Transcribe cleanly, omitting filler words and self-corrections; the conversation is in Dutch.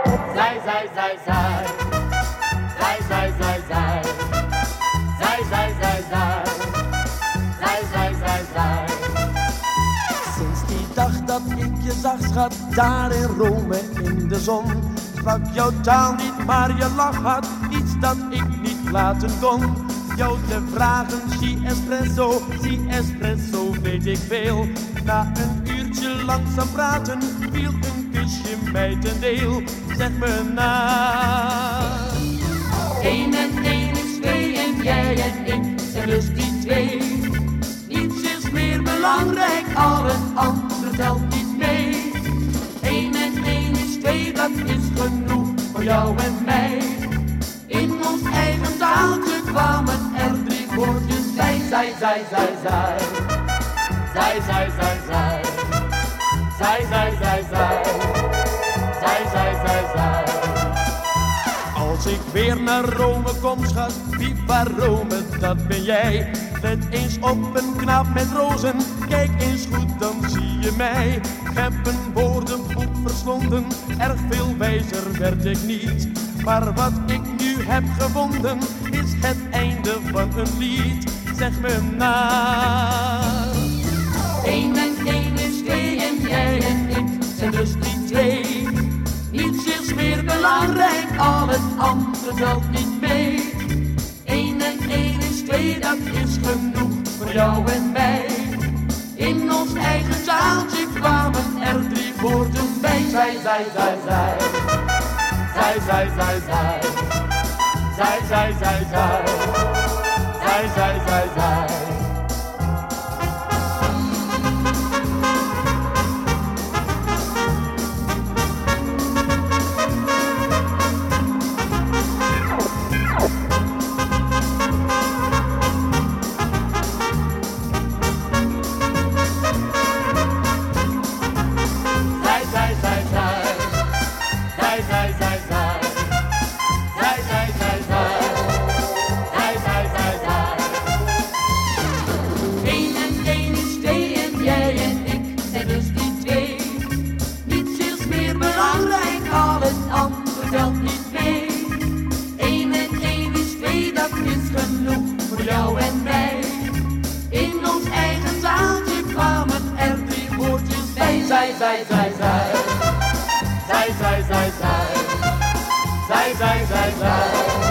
Zij, zij, zij, zij. Zij, zij, zij, zij. Zij, zij, zij, zij. Zij, zij, zij, zij. Sinds die dag dat ik je zag, schat, daar in Rome in de zon, sprak jouw taal niet, maar je lach had iets dat ik niet laten kon. Jou te vragen, zie espresso, weet ik veel. Na een uurtje langzaam praten, viel een kusje mij ten deel. Zeg me na. 1 en 1 is 2 en jij en ik zijn dus die 2. Niets is meer belangrijk, al het andere telt niet mee. 1 en 1 is 2, dat is genoeg voor jou en mij. In ons eigen taaltje kwamen er 3 woordjes bij. Zij, zij, zij, zij. Zij, zij, zij, zij. Zij, zij, zij, zij. Zij, zij, zij, zij. Als ik weer naar Rome kom, schat, viva Rome, dat ben jij. Let eens op een knaap met rozen, kijk eens goed, dan zie je mij. Ik heb een woordenboek verslonden, erg veel wijzer werd ik niet. Maar wat ik nu heb gevonden, is het einde van een lied. Zeg me na. 1 en 1 is 2 en jij en ik zijn dus die 2. Niets is meer belangrijk, al het andere telt niet mee. 1 en 1 is 2, dat is genoeg voor jou en mij. In ons eigen zaaltje kwamen er 3 woorden bij. Zij, zij, zij, zij. Zij, zij, zij, zij. Zij, zij, zij, zij. Zij, zij, zij, zij. Telt niet mee. 1 en 1 is 2, dat is genoeg voor jou en mij. In ons eigen zaaltje kwamen er 3 woordjes bij. Zij, zij, zij, zij. Zij, zij, zij, zij. Zij, zij, zij, zij.